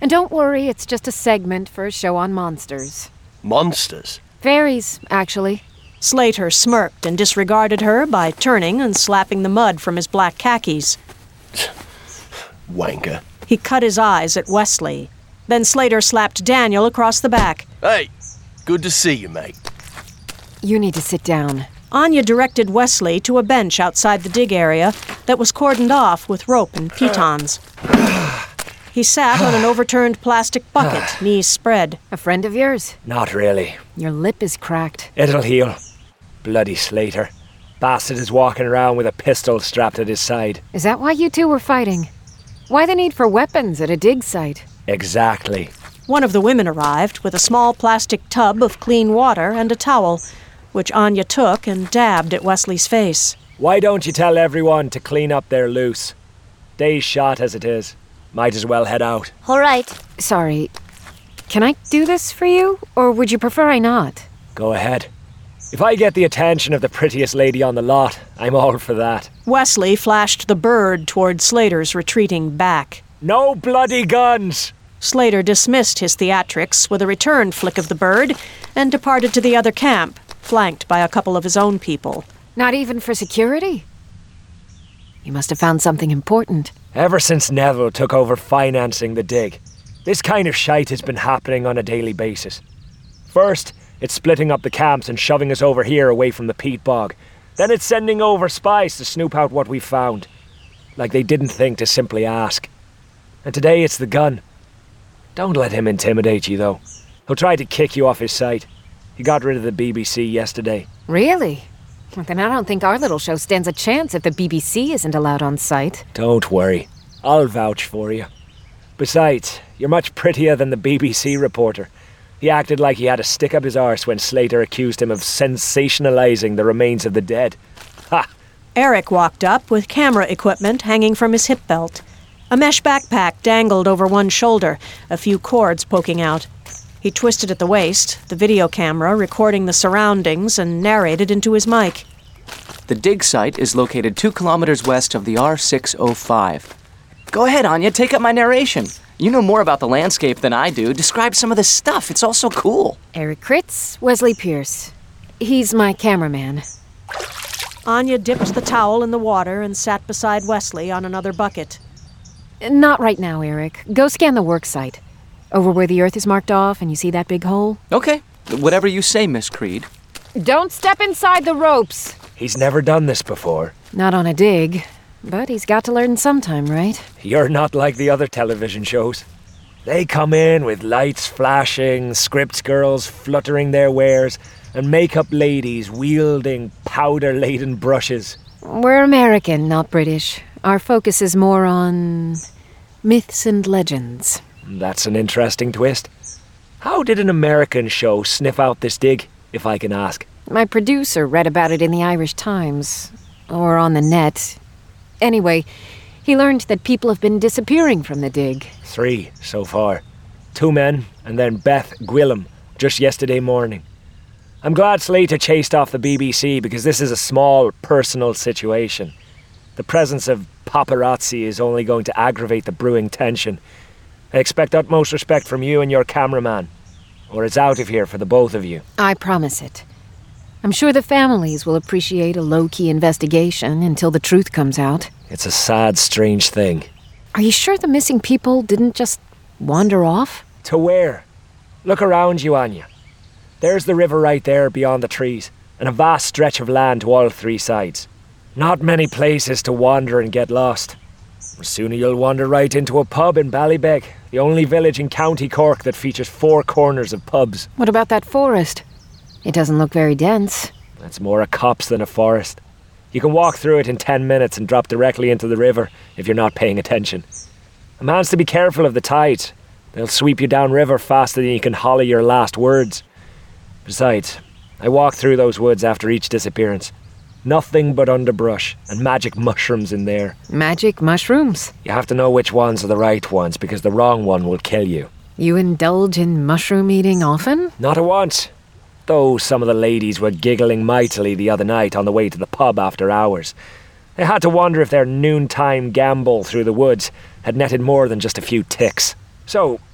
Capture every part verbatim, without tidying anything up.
And don't worry, it's just a segment for a show on monsters. Monsters? Fairies, actually. Slater smirked and disregarded her by turning and slapping the mud from his black khakis. Wanker. He cut his eyes at Wesley. Then Slater slapped Daniel across the back. Hey, good to see you, mate. You need to sit down. Anya directed Wesley to a bench outside the dig area that was cordoned off with rope and pitons. He sat on an overturned plastic bucket, knees spread. A friend of yours? Not really. Your lip is cracked. It'll heal. Bloody Slater. Bastard is walking around with a pistol strapped at his side. Is that why you two were fighting? Why the need for weapons at a dig site? Exactly. One of the women arrived with a small plastic tub of clean water and a towel, which Anya took and dabbed at Wesley's face. Why don't you tell everyone to clean up their loose? Day's shot as it is. Might as well head out. All right. Sorry. Can I do this for you? Or would you prefer I not? Go ahead. If I get the attention of the prettiest lady on the lot, I'm all for that. Wesley flashed the bird toward Slater's retreating back. No bloody guns! Slater dismissed his theatrics with a return flick of the bird and departed to the other camp, flanked by a couple of his own people. Not even for security? You must have found something important. Ever since Neville took over financing the dig, this kind of shite has been happening on a daily basis. First, it's splitting up the camps and shoving us over here away from the peat bog. Then it's sending over spies to snoop out what we've found. Like they didn't think to simply ask. And today it's the gun. Don't let him intimidate you, though. He'll try to kick you off his site. He got rid of the B B C yesterday. Really? Well, then I don't think our little show stands a chance if the B B C isn't allowed on site. Don't worry. I'll vouch for you. Besides, you're much prettier than the B B C reporter. He acted like he had a stick up his arse when Slater accused him of sensationalizing the remains of the dead. Ha! Eric walked up with camera equipment hanging from his hip belt. A mesh backpack dangled over one shoulder, a few cords poking out. He twisted at the waist, the video camera recording the surroundings, and narrated into his mic. The dig site is located two kilometers west of the R six oh five. Go ahead, Anya, take up my narration. You know more about the landscape than I do. Describe some of this stuff. It's all so cool. Eric Kritz, Wesley Pierce. He's my cameraman. Anya dipped the towel in the water and sat beside Wesley on another bucket. Not right now, Eric. Go scan the work site. Over where the earth is marked off and you see that big hole? Okay. Whatever you say, Miss Creed. Don't step inside the ropes! He's never done this before. Not on a dig. But he's got to learn sometime, right? You're not like the other television shows. They come in with lights flashing, script girls fluttering their wares, and makeup ladies wielding powder-laden brushes. We're American, not British. Our focus is more on myths and legends. That's an interesting twist. How did an American show sniff out this dig, if I can ask? My producer read about it in the Irish Times. Or on the net. Anyway, he learned that people have been disappearing from the dig. Three so far. Two men, and then Beth Gwilym, just yesterday morning. I'm glad Slater chased off the B B C because this is a small, personal situation. The presence of paparazzi is only going to aggravate the brewing tension. I expect utmost respect from you and your cameraman, or it's out of here for the both of you. I promise it. I'm sure the families will appreciate a low-key investigation until the truth comes out. It's a sad, strange thing. Are you sure the missing people didn't just wander off? To where? Look around you, Anya. There's the river right there beyond the trees, and a vast stretch of land to all three sides. Not many places to wander and get lost. Sooner you'll wander right into a pub in Ballybeg, the only village in County Cork that features four corners of pubs. What about that forest? It doesn't look very dense. It's more a copse than a forest. You can walk through it in ten minutes and drop directly into the river if you're not paying attention. A man's to be careful of the tides. They'll sweep you downriver faster than you can holler your last words. Besides, I walked through those woods after each disappearance. Nothing but underbrush and magic mushrooms in there. Magic mushrooms? You have to know which ones are the right ones because the wrong one will kill you. You indulge in mushroom eating often? Not at once. Though some of the ladies were giggling mightily the other night on the way to the pub after hours. They had to wonder if their noontime gamble through the woods had netted more than just a few ticks. So,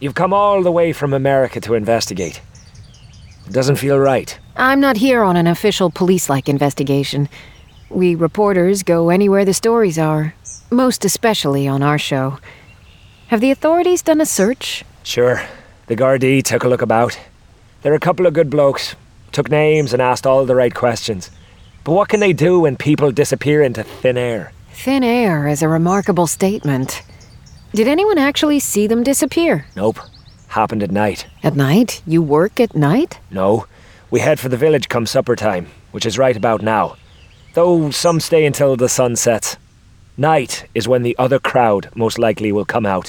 You've come all the way from America to investigate. It doesn't feel right. I'm not here on an official police-like investigation. We reporters go anywhere the stories are, most especially on our show. Have the authorities done a search? Sure. The Gardaí took a look about. They're a couple of good blokes. Took names and asked all the right questions. But what can they do when people disappear into thin air? Thin air is a remarkable statement. Did anyone actually see them disappear? Nope. Happened at night. At night? You work at night? No. We head for the village come supper time, which is right about now. Though some stay until the sun sets. Night is when the other crowd most likely will come out.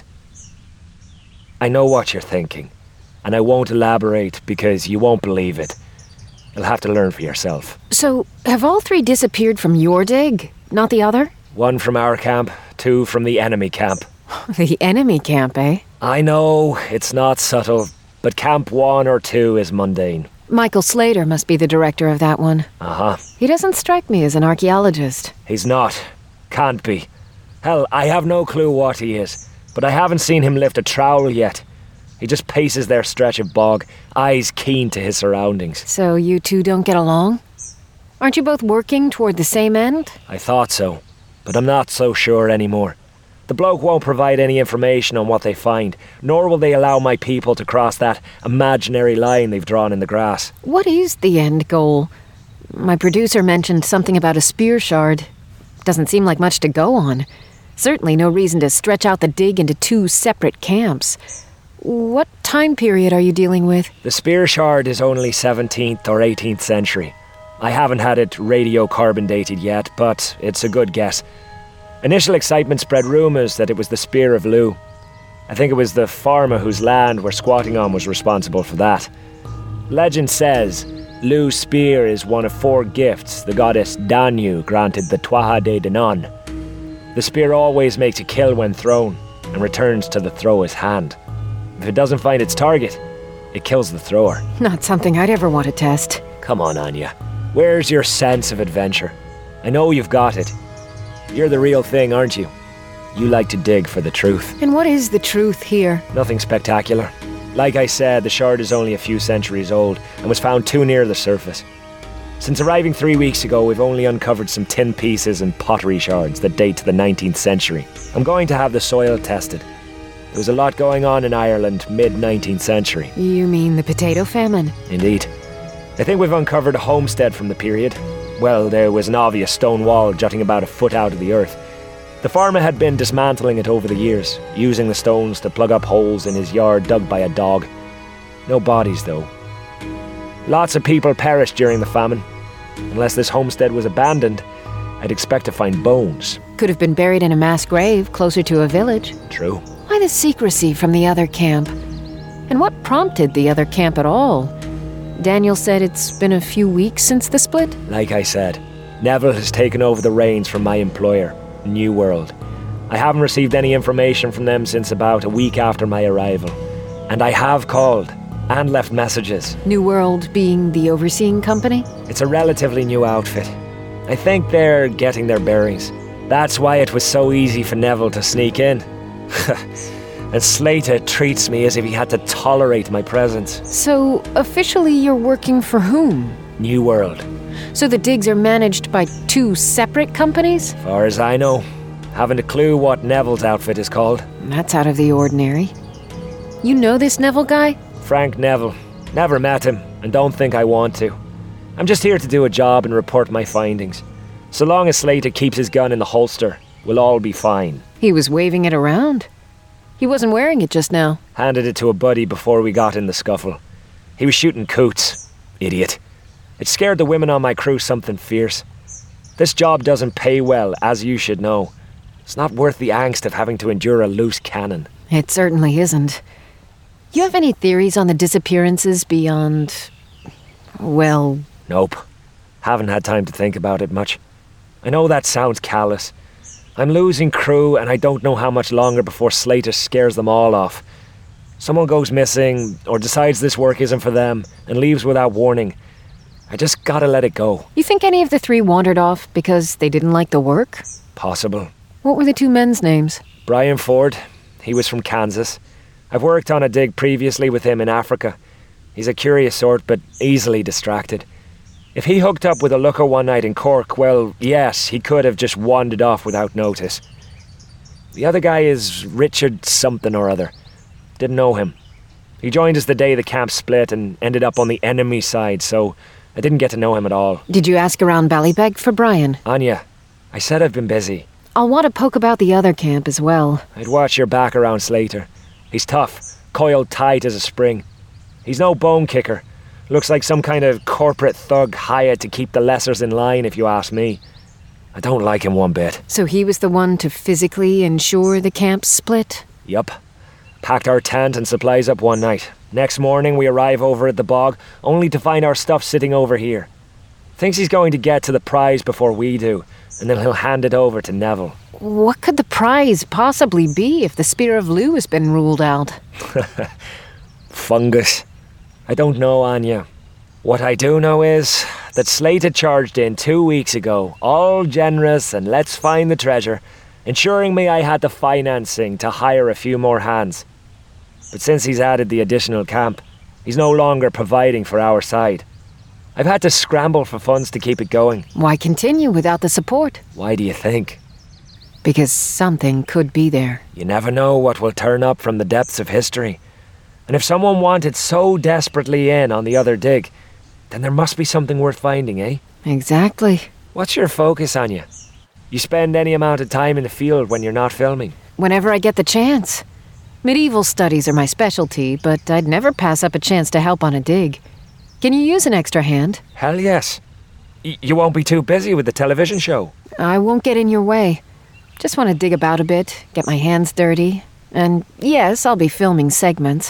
I know what you're thinking, and I won't elaborate because you won't believe it. You'll have to learn for yourself. So, have all three disappeared from your dig, not the other? One from our camp, two from the enemy camp. The enemy camp, eh? I know, it's not subtle, but camp one or two is mundane. Michael Slater must be the director of that one. Uh-huh. He doesn't strike me as an archaeologist. He's not. Can't be. Hell, I have no clue what he is, but I haven't seen him lift a trowel yet. He just paces their stretch of bog, eyes keen to his surroundings. So you two don't get along? Aren't you both working toward the same end? I thought so, but I'm not so sure anymore. The bloke won't provide any information on what they find, nor will they allow my people to cross that imaginary line they've drawn in the grass. What is the end goal? My producer mentioned something about a spear shard. Doesn't seem like much to go on. Certainly no reason to stretch out the dig into two separate camps. What time period are you dealing with? The spear shard is only seventeenth or eighteenth century. I haven't had it radiocarbon dated yet, but it's a good guess. Initial excitement spread rumours that it was the Spear of Lugh. I think it was the farmer whose land we're squatting on was responsible for that. Legend says Lugh's spear is one of four gifts the goddess Danu granted the Tuatha De Danann. The spear always makes a kill when thrown and returns to the thrower's hand. If it doesn't find its target, it kills the thrower. Not something I'd ever want to test. Come on, Anya. Where's your sense of adventure? I know you've got it. You're the real thing, aren't you? You like to dig for the truth. And what is the truth here? Nothing spectacular. Like I said, the shard is only a few centuries old and was found too near the surface. Since arriving three weeks ago, we've only uncovered some tin pieces and pottery shards that date to the nineteenth century. I'm going to have the soil tested. There was a lot going on in Ireland mid-nineteenth century. You mean the potato famine? Indeed. I think we've uncovered a homestead from the period. Well, there was an obvious stone wall jutting about a foot out of the earth. The farmer had been dismantling it over the years, using the stones to plug up holes in his yard dug by a dog. No bodies, though. Lots of people perished during the famine. Unless this homestead was abandoned, I'd expect to find bones. Could have been buried in a mass grave closer to a village. True. Why the secrecy from the other camp? And what prompted the other camp at all? Daniel said it's been a few weeks since the split? Like I said, Neville has taken over the reins from my employer, New World. I haven't received any information from them since about a week after my arrival. And I have called and left messages. New World being the overseeing company? It's a relatively new outfit. I think they're getting their bearings. That's why it was so easy for Neville to sneak in. And Slater treats me as if he had to tolerate my presence. So, officially you're working for whom? New World. So the digs are managed by two separate companies? Far as I know. Haven't a clue what Neville's outfit is called. That's out of the ordinary. You know this Neville guy? Frank Neville. Never met him, and don't think I want to. I'm just here to do a job and report my findings. So long as Slater keeps his gun in the holster, we'll all be fine. He was waving it around. He wasn't wearing it just now. Handed it to a buddy before we got in the scuffle. He was shooting coots. Idiot. It scared the women on my crew something fierce. This job doesn't pay well, as you should know. It's not worth the angst of having to endure a loose cannon. It certainly isn't. You have any theories on the disappearances beyond... well... Nope. Haven't had time to think about it much. I know that sounds callous. I'm losing crew and I don't know how much longer before Slater scares them all off. Someone goes missing or decides this work isn't for them and leaves without warning. I just gotta let it go. You think any of the three wandered off because they didn't like the work? Possible. What were the two men's names? Brian Ford. He was from Kansas. I've worked on a dig previously with him in Africa. He's a curious sort, but easily distracted. If he hooked up with a looker one night in Cork, well, yes, he could have just wandered off without notice. The other guy is Richard something or other. Didn't know him. He joined us the day the camp split and ended up on the enemy side, so I didn't get to know him at all. Did you ask around Ballybeg for Brian? Anya, I said I've been busy. I'll want to poke about the other camp as well. I'd watch your back around Slater. He's tough, coiled tight as a spring. He's no bone kicker. Looks like some kind of corporate thug hired to keep the lessers in line, if you ask me. I don't like him one bit. So he was the one to physically ensure the camp split? Yup. Packed our tent and supplies up one night. Next morning we arrive over at the bog, only to find our stuff sitting over here. Thinks he's going to get to the prize before we do, and then he'll hand it over to Neville. What could the prize possibly be if the Spear of Lugh has been ruled out? Fungus. I don't know, Anya. What I do know is that Slater charged in two weeks ago, all generous and let's find the treasure, ensuring me I had the financing to hire a few more hands. But since he's added the additional camp, he's no longer providing for our side. I've had to scramble for funds to keep it going. Why continue without the support? Why do you think? Because something could be there. You never know what will turn up from the depths of history. And if someone wanted so desperately in on the other dig, then there must be something worth finding, eh? Exactly. What's your focus, Anya? You spend any amount of time in the field when you're not filming? Whenever I get the chance. Medieval studies are my specialty, but I'd never pass up a chance to help on a dig. Can you use an extra hand? Hell yes. Y- you won't be too busy with the television show. I won't get in your way. Just want to dig about a bit, get my hands dirty. And yes, I'll be filming segments.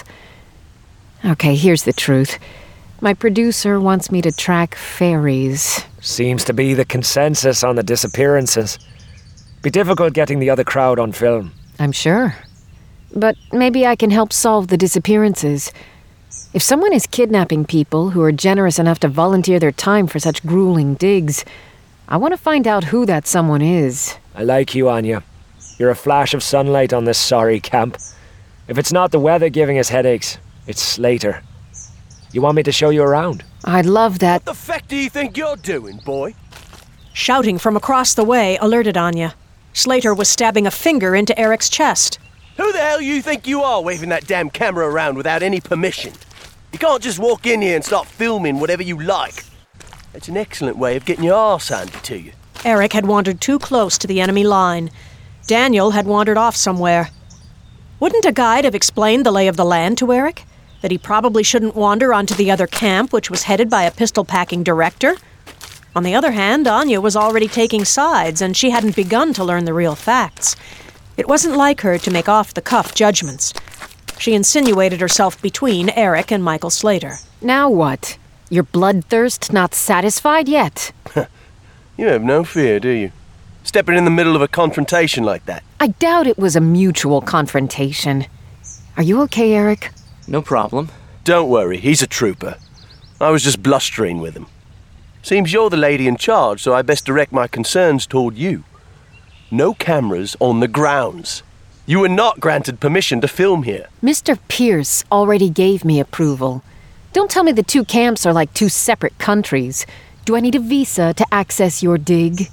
Okay, here's the truth. My producer wants me to track fairies. Seems to be the consensus on the disappearances. Be difficult getting the other crowd on film. I'm sure. But maybe I can help solve the disappearances. If someone is kidnapping people who are generous enough to volunteer their time for such grueling digs, I want to find out who that someone is. I like you, Anya. You're a flash of sunlight on this sorry camp. If it's not the weather giving us headaches, it's Slater. You want me to show you around? I'd love that. What the feck do you think you're doing, boy? Shouting from across the way alerted Anya. Slater was stabbing a finger into Eric's chest. Who the hell you think you are waving that damn camera around without any permission? You can't just walk in here and start filming whatever you like. It's an excellent way of getting your arse handed to you. Eric had wandered too close to the enemy line. Daniel had wandered off somewhere. Wouldn't a guide have explained the lay of the land to Eric? That he probably shouldn't wander onto the other camp, which was headed by a pistol-packing director? On the other hand, Anya was already taking sides, and she hadn't begun to learn the real facts. It wasn't like her to make off-the-cuff judgments. She insinuated herself between Eric and Michael Slater. Now what? Your bloodthirst not satisfied yet? You have no fear, do you? Stepping in the middle of a confrontation like that. I doubt it was a mutual confrontation. Are you okay, Eric? No problem. Don't worry, he's a trooper. I was just blustering with him. Seems you're the lady in charge, so I best direct my concerns toward you. No cameras on the grounds. You were not granted permission to film here. Mister Pierce already gave me approval. Don't tell me the two camps are like two separate countries. Do I need a visa to access your dig?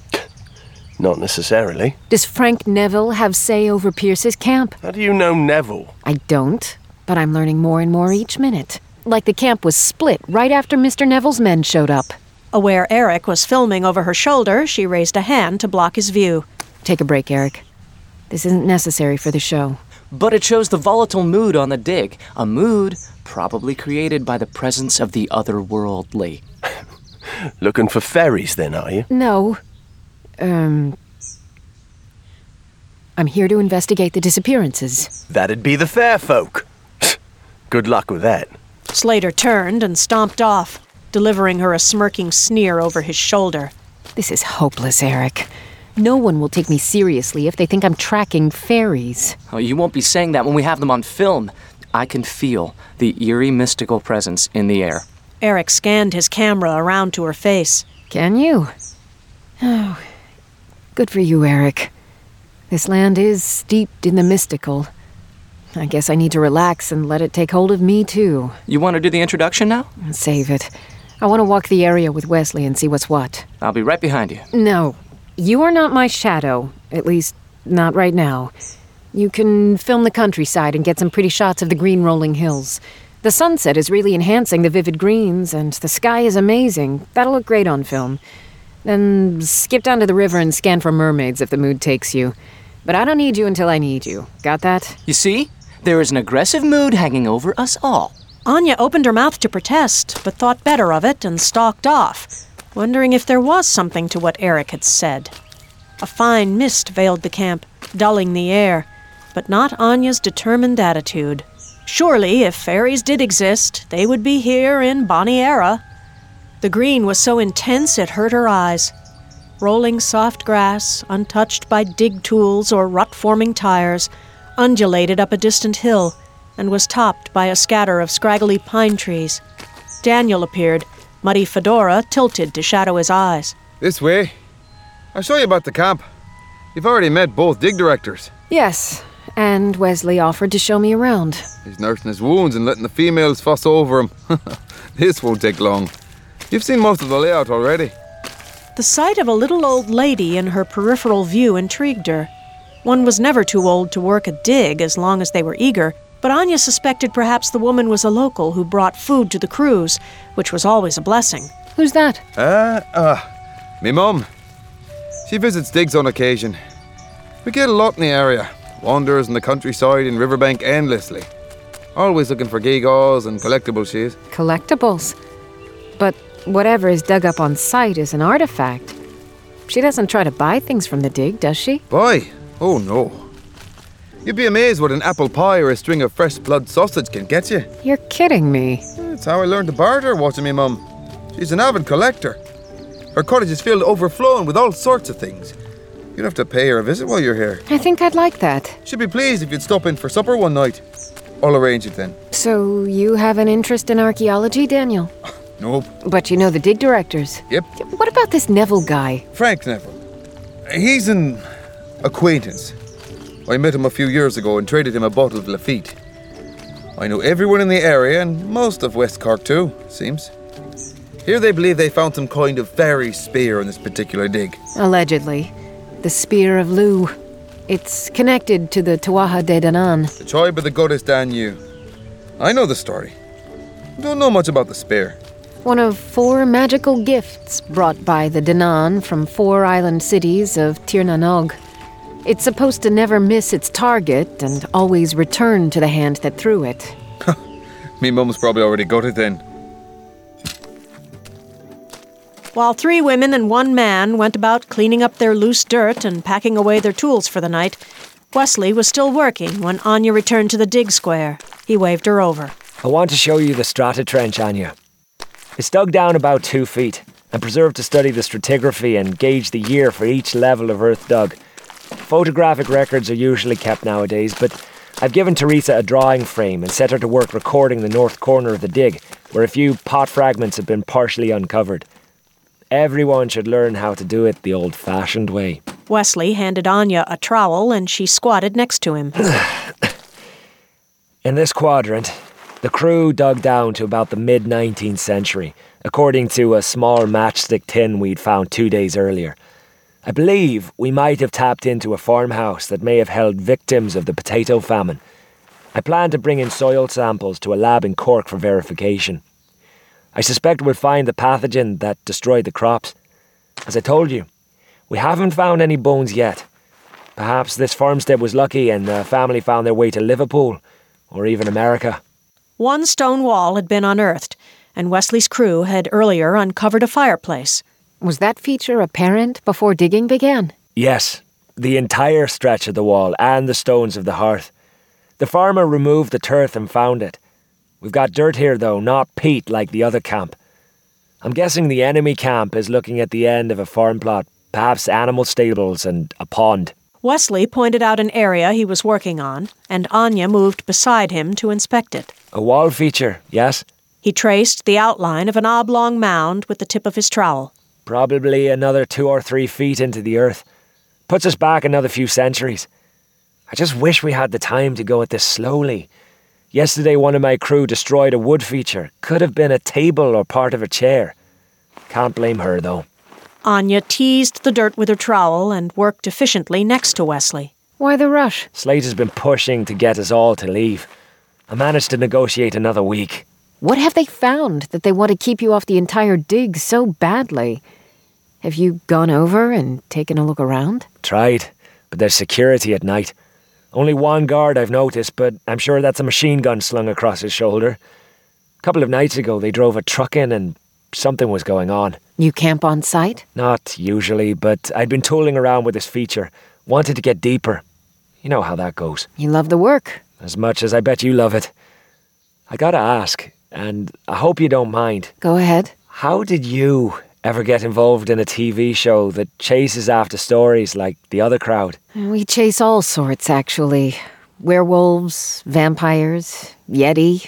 Not necessarily. Does Frank Neville have say over Pierce's camp? How do you know Neville? I don't, but I'm learning more and more each minute. Like the camp was split right after Mister Neville's men showed up. Aware Eric was filming over her shoulder, she raised a hand to block his view. Take a break, Eric. This isn't necessary for the show. But it shows the volatile mood on the dig. A mood probably created by the presence of the otherworldly. Looking for fairies then, are you? No. Um... I'm here to investigate the disappearances. That'd be the fair folk. Good luck with that. Slater turned and stomped off, delivering her a smirking sneer over his shoulder. This is hopeless, Eric. No one will take me seriously if they think I'm tracking fairies. Oh, you won't be saying that when we have them on film. I can feel the eerie mystical presence in the air. Eric scanned his camera around to her face. Can you? Oh, good for you, Eric. This land is steeped in the mystical. I guess I need to relax and let it take hold of me, too. You want to do the introduction now? Save it. I want to walk the area with Wesley and see what's what. I'll be right behind you. No. You are not my shadow. At least, not right now. You can film the countryside and get some pretty shots of the green rolling hills. The sunset is really enhancing the vivid greens, and the sky is amazing. That'll look great on film. Then skip down to the river and scan for mermaids if the mood takes you. But I don't need you until I need you. Got that? You see? There is an aggressive mood hanging over us all. Anya opened her mouth to protest, but thought better of it and stalked off, wondering if there was something to what Eric had said. A fine mist veiled the camp, dulling the air, but not Anya's determined attitude. Surely, if fairies did exist, they would be here in Bonnie Era. The green was so intense it hurt her eyes. Rolling soft grass, untouched by dig tools or rut-forming tires, undulated up a distant hill and was topped by a scatter of scraggly pine trees. Daniel appeared, muddy fedora tilted to shadow his eyes. This way. I'll show you about the camp. You've already met both dig directors. Yes, and Wesley offered to show me around. He's nursing his wounds and letting the females fuss over him. This won't take long. You've seen most of the layout already. The sight of a little old lady in her peripheral view intrigued her. One was never too old to work a dig as long as they were eager, but Anya suspected perhaps the woman was a local who brought food to the crews, which was always a blessing. Who's that? Ah, uh, uh, me mum. She visits digs on occasion. We get a lot in the area. Wanders in the countryside and riverbank endlessly. Always looking for gewgaws and collectibles she is. Collectibles? But whatever is dug up on site is an artifact. She doesn't try to buy things from the dig, does she? Buy? Oh no. You'd be amazed what an apple pie or a string of fresh blood sausage can get you. You're kidding me. That's how I learned to barter, watching me mum. She's an avid collector. Her cottage is filled to overflowing with all sorts of things. You'd have to pay her a visit while you're here. I think I'd like that. She'd be pleased if you'd stop in for supper one night. I'll arrange it then. So you have an interest in archaeology, Daniel? Nope. But you know the dig directors. Yep. What about this Neville guy? Frank Neville. He's an acquaintance. I met him a few years ago and traded him a bottle of Lafitte. I know everyone in the area and most of West Cork too, seems. Here they believe they found some kind of fairy spear in this particular dig. Allegedly. The Spear of Lugh. It's connected to the Tuatha De Danann. The tribe of the goddess Danu. I know the story. Don't know much about the spear. One of four magical gifts brought by the Danann from four island cities of Tir na Nog. It's supposed to never miss its target and always return to the hand that threw it. Me mum's probably already got it then. While three women and one man went about cleaning up their loose dirt and packing away their tools for the night, Wesley was still working when Anya returned to the dig square. He waved her over. I want to show you the strata trench, Anya. It's dug down about two feet and preserved to study the stratigraphy and gauge the year for each level of earth dug. Photographic records are usually kept nowadays, but I've given Teresa a drawing frame and set her to work recording the north corner of the dig, where a few pot fragments have been partially uncovered. Everyone should learn how to do it the old-fashioned way. Wesley handed Anya a trowel and she squatted next to him. In this quadrant, the crew dug down to about the mid-nineteenth century, according to a small matchstick tin we'd found two days earlier. I believe we might have tapped into a farmhouse that may have held victims of the potato famine. I plan to bring in soil samples to a lab in Cork for verification. I suspect we'll find the pathogen that destroyed the crops. As I told you, we haven't found any bones yet. Perhaps this farmstead was lucky and the family found their way to Liverpool, or even America. One stone wall had been unearthed, and Wesley's crew had earlier uncovered a fireplace. Was that feature apparent before digging began? Yes, the entire stretch of the wall and the stones of the hearth. The farmer removed the turf and found it. We've got dirt here, though, not peat like the other camp. I'm guessing the enemy camp is looking at the end of a farm plot, perhaps animal stables and a pond. Wesley pointed out an area he was working on, and Anya moved beside him to inspect it. A wall feature, yes? He traced the outline of an oblong mound with the tip of his trowel. Probably another two or three feet into the earth. Puts us back another few centuries. I just wish we had the time to go at this slowly. Yesterday one of my crew destroyed a wood feature. Could have been a table or part of a chair. Can't blame her, though. Anya teased the dirt with her trowel and worked efficiently next to Wesley. Why the rush? Slate has been pushing to get us all to leave. I managed to negotiate another week. What have they found that they want to keep you off the entire dig so badly? Have you gone over and taken a look around? Tried, but there's security at night. Only one guard I've noticed, but I'm sure that's a machine gun slung across his shoulder. A couple of nights ago, they drove a truck in and something was going on. You camp on site? Not usually, but I'd been tooling around with this feature. Wanted to get deeper. You know how that goes. You love the work. As much as I bet you love it. I gotta ask, and I hope you don't mind. Go ahead. How did you ever get involved in a T V show that chases after stories like The Other Crowd? We chase all sorts, actually. Werewolves, vampires, Yeti.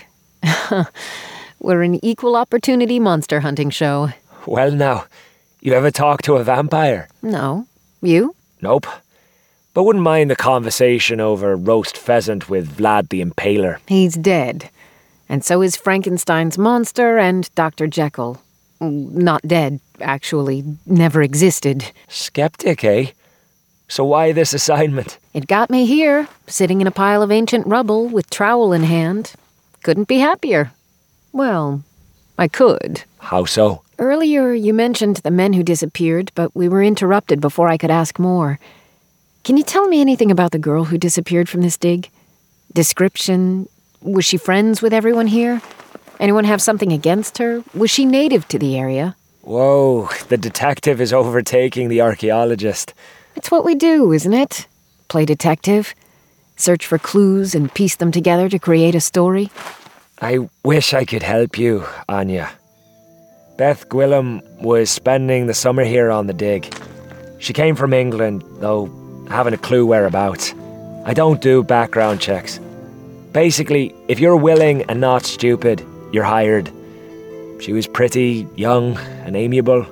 We're an equal opportunity monster hunting show. Well now, you ever talk to a vampire? No. You? Nope. But wouldn't mind the conversation over roast pheasant with Vlad the Impaler. He's dead. And so is Frankenstein's monster and Doctor Jekyll. Not dead, actually. Never existed. Skeptic, eh? So why this assignment? It got me here, sitting in a pile of ancient rubble with trowel in hand. Couldn't be happier. Well, I could. How so? Earlier, you mentioned the men who disappeared, but we were interrupted before I could ask more. Can you tell me anything about the girl who disappeared from this dig? Description? Was she friends with everyone here? Anyone have something against her? Was she native to the area? Whoa, the detective is overtaking the archaeologist. It's what we do, isn't it? Play detective. Search for clues and piece them together to create a story. I wish I could help you, Anya. Beth Gwilym was spending the summer here on the dig. She came from England, though haven't a clue whereabouts. I don't do background checks. Basically, if you're willing and not stupid, you're hired. She was pretty, young, and amiable.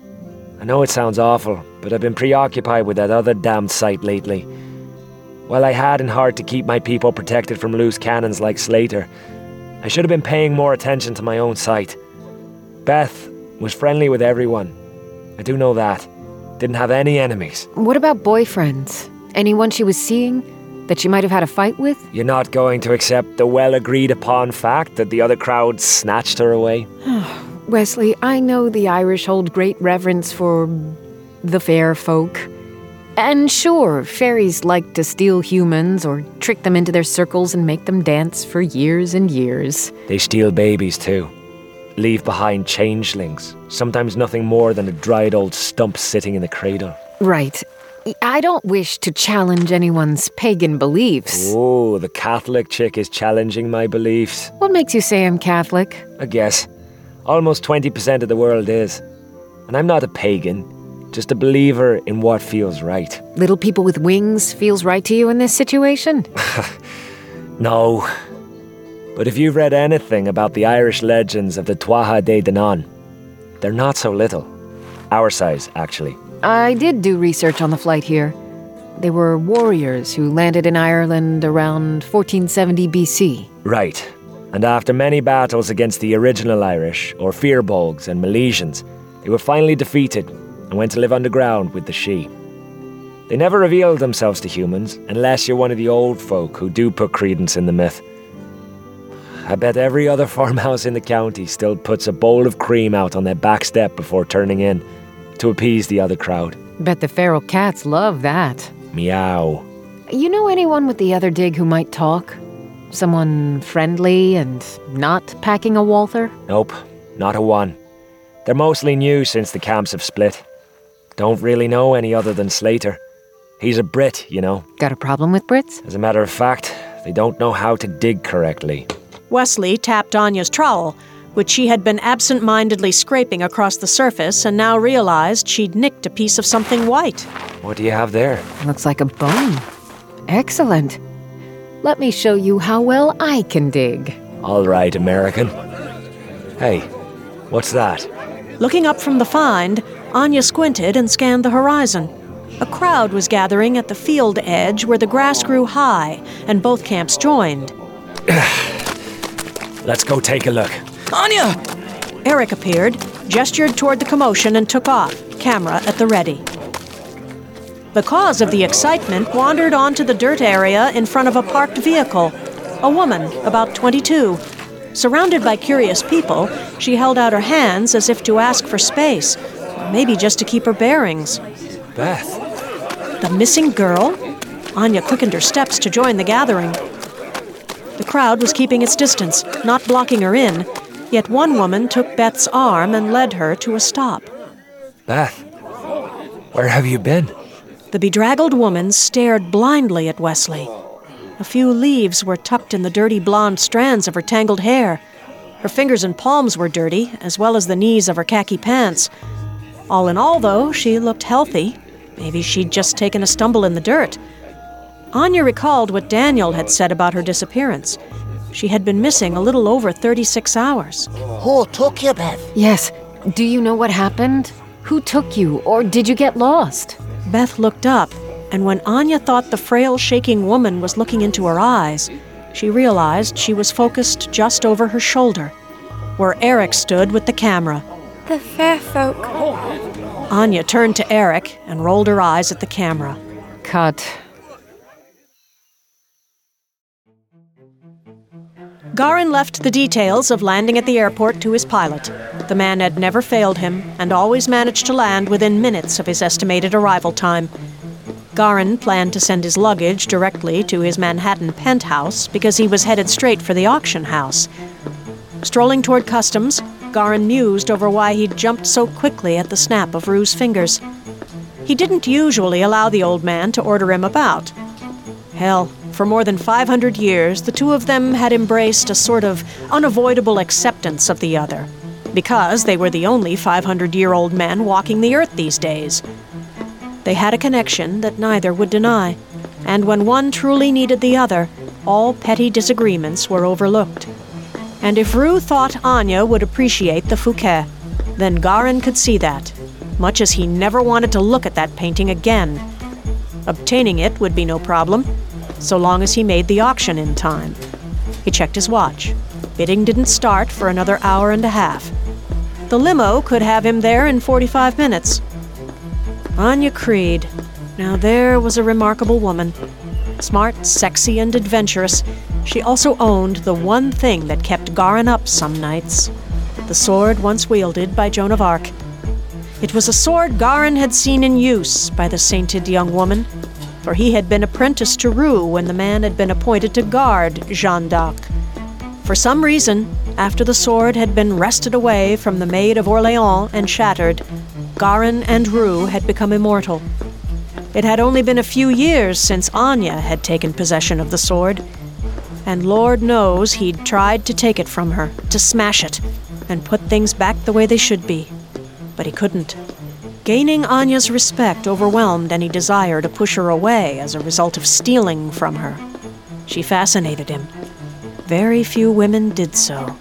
I know it sounds awful, but I've been preoccupied with that other damned site lately. While I had in heart to keep my people protected from loose cannons like Slater, I should have been paying more attention to my own site. Beth was friendly with everyone. I do know that. Didn't have any enemies. What about boyfriends? Anyone she was seeing that she might have had a fight with? You're not going to accept the well-agreed-upon fact that the other crowd snatched her away? Wesley, I know the Irish hold great reverence for the fair folk. And sure, fairies like to steal humans or trick them into their circles and make them dance for years and years. They steal babies too. Leave behind changelings, sometimes nothing more than a dried old stump sitting in the cradle. Right. I don't wish to challenge anyone's pagan beliefs. Oh, the Catholic chick is challenging my beliefs. What makes you say I'm Catholic? I guess. Almost twenty percent of the world is. And I'm not a pagan, just a believer in what feels right. Little people with wings feels right to you in this situation? No. But if you've read anything about the Irish legends of the Tuatha De Danann, they're not so little. Our size, actually. I did do research on the flight here. They were warriors who landed in Ireland around fourteen seventy B C. Right. And after many battles against the original Irish, or Firbolgs and Milesians, they were finally defeated and went to live underground with the Sidhe. They never revealed themselves to humans, unless you're one of the old folk who do put credence in the myth. I bet every other farmhouse in the county still puts a bowl of cream out on their back step before turning in, to appease the other crowd. Bet the feral cats love that. Meow. You know anyone with the other dig who might talk? Someone friendly and not packing a Walther? Nope, not a one. They're mostly new since the camps have split. Don't really know any other than Slater. He's a Brit, you know. Got a problem with Brits? As a matter of fact, they don't know how to dig correctly. Wesley tapped Anya's trowel, which she had been absent-mindedly scraping across the surface and now realized she'd nicked a piece of something white. What do you have there? Looks like a bone. Excellent. Let me show you how well I can dig. All right, American. Hey, what's that? Looking up from the find, Anya squinted and scanned the horizon. A crowd was gathering at the field edge where the grass grew high, and both camps joined. Let's go take a look. Anya! Eric appeared, gestured toward the commotion, and took off, camera at the ready. The cause of the excitement wandered onto the dirt area in front of a parked vehicle. A woman, about twenty-two. Surrounded by curious people, she held out her hands as if to ask for space, or maybe just to keep her bearings. Beth. The missing girl? Anya quickened her steps to join the gathering. The crowd was keeping its distance, not blocking her in, yet one woman took Beth's arm and led her to a stop. Beth, where have you been? The bedraggled woman stared blindly at Wesley. A few leaves were tucked in the dirty blonde strands of her tangled hair. Her fingers and palms were dirty, as well as the knees of her khaki pants. All in all, though, she looked healthy. Maybe she'd just taken a stumble in the dirt. Anya recalled what Daniel had said about her disappearance. She had been missing a little over thirty-six hours. Who took you, Beth? Yes. Do you know what happened? Who took you, or did you get lost? Beth looked up, and when Anya thought the frail, shaking woman was looking into her eyes, she realized she was focused just over her shoulder, where Eric stood with the camera. The fair folk. Anya turned to Eric and rolled her eyes at the camera. Cut. Garin left the details of landing at the airport to his pilot. The man had never failed him and always managed to land within minutes of his estimated arrival time. Garin planned to send his luggage directly to his Manhattan penthouse because he was headed straight for the auction house. Strolling toward customs, Garin mused over why he'd jumped so quickly at the snap of Rue's fingers. He didn't usually allow the old man to order him about. Hell, for more than five hundred years, the two of them had embraced a sort of unavoidable acceptance of the other, because they were the only five hundred-year-old men walking the earth these days. They had a connection that neither would deny, and when one truly needed the other, all petty disagreements were overlooked. And if Rue thought Anya would appreciate the Fouquet, then Garin could see that, much as he never wanted to look at that painting again. Obtaining it would be no problem, so long as he made the auction in time. He checked his watch. Bidding didn't start for another hour and a half. The limo could have him there in forty-five minutes. Anya Creed. Now there was a remarkable woman. Smart, sexy, and adventurous, she also owned the one thing that kept Garin up some nights. The sword once wielded by Joan of Arc. It was a sword Garin had seen in use by the sainted young woman, for he had been apprenticed to Rue when the man had been appointed to guard Jeanne d'Arc. For some reason, after the sword had been wrested away from the Maid of Orléans and shattered, Garin and Rue had become immortal. It had only been a few years since Anya had taken possession of the sword, and Lord knows he'd tried to take it from her, to smash it, and put things back the way they should be. But he couldn't. Gaining Anya's respect overwhelmed any desire to push her away as a result of stealing from her. She fascinated him. Very few women did so.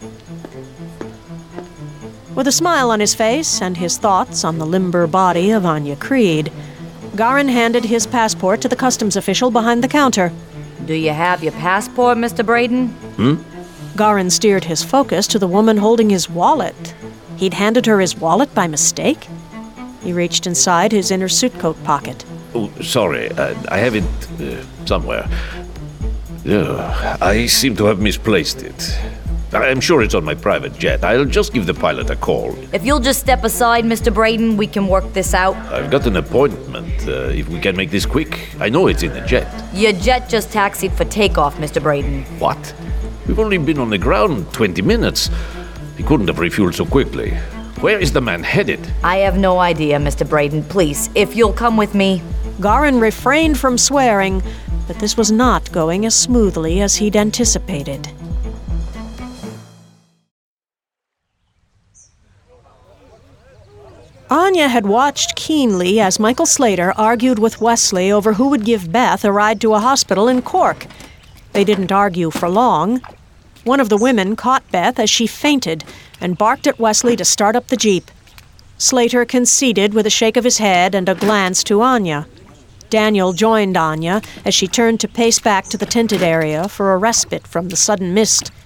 With a smile on his face and his thoughts on the limber body of Anya Creed, Garin handed his passport to the customs official behind the counter. Do you have your passport, Mister Braden? Hmm? Garin steered his focus to the woman holding his wallet. He'd handed her his wallet by mistake? He reached inside his inner suit coat pocket. Oh, sorry, uh, I have it uh, somewhere. Uh, I seem to have misplaced it. I'm sure it's on my private jet. I'll just give the pilot a call. If you'll just step aside, Mister Braden, we can work this out. I've got an appointment. Uh, if we can make this quick, I know it's in the jet. Your jet just taxied for takeoff, Mister Braden. What? We've only been on the ground twenty minutes. He couldn't have refueled so quickly. Where is the man headed? I have no idea, Mister Braden. Please, if you'll come with me. Garin refrained from swearing, but this was not going as smoothly as he'd anticipated. Anya had watched keenly as Michael Slater argued with Wesley over who would give Beth a ride to a hospital in Cork. They didn't argue for long. One of the women caught Beth as she fainted and barked at Wesley to start up the Jeep. Slater conceded with a shake of his head and a glance to Anya. Daniel joined Anya as she turned to pace back to the tented area for a respite from the sudden mist.